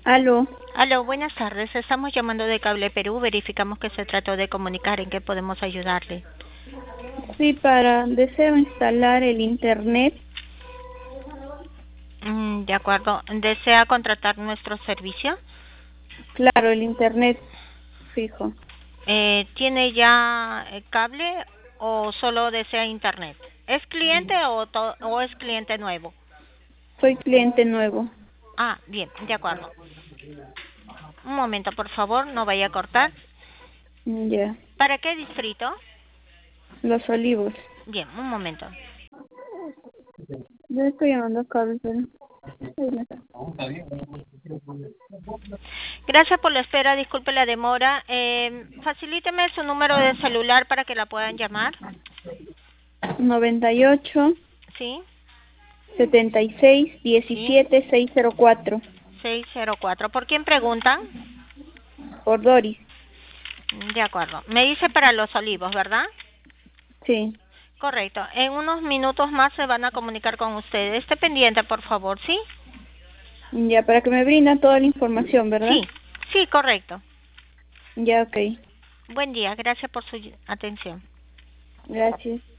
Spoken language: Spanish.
Aló, Aló, buenas tardes. Estamos llamando de Cable Perú. Verificamos que se trató de comunicar. ¿En qué podemos ayudarle? sí, deseo instalar el internet. De acuerdo. ¿Desea contratar nuestro servicio? Claro, el internet fijo. ¿Tiene ya cable o solo desea internet? ¿Es cliente o es cliente nuevo? Soy cliente nuevo. Ah, bien, de acuerdo. Un momento, por favor, no vaya a cortar. Ya, ¿Para qué distrito? Los Olivos. Bien, un momento. Yo estoy llamando a cable, pero... Gracias por la espera, disculpe la demora. Facilíteme su número de celular para que la puedan llamar. 98 ¿Sí? 76 ¿Sí? 17 604. 604. ¿Por quién preguntan? Por Doris. De acuerdo. Me dice para Los Olivos, ¿verdad? Sí. Correcto. En unos minutos más se van a comunicar con ustedes. Esté pendiente, por favor, ¿sí? Ya, para que me brindan toda la información, ¿verdad? Sí, sí, correcto. Ya, ok. Buen día. Gracias por su atención. Gracias.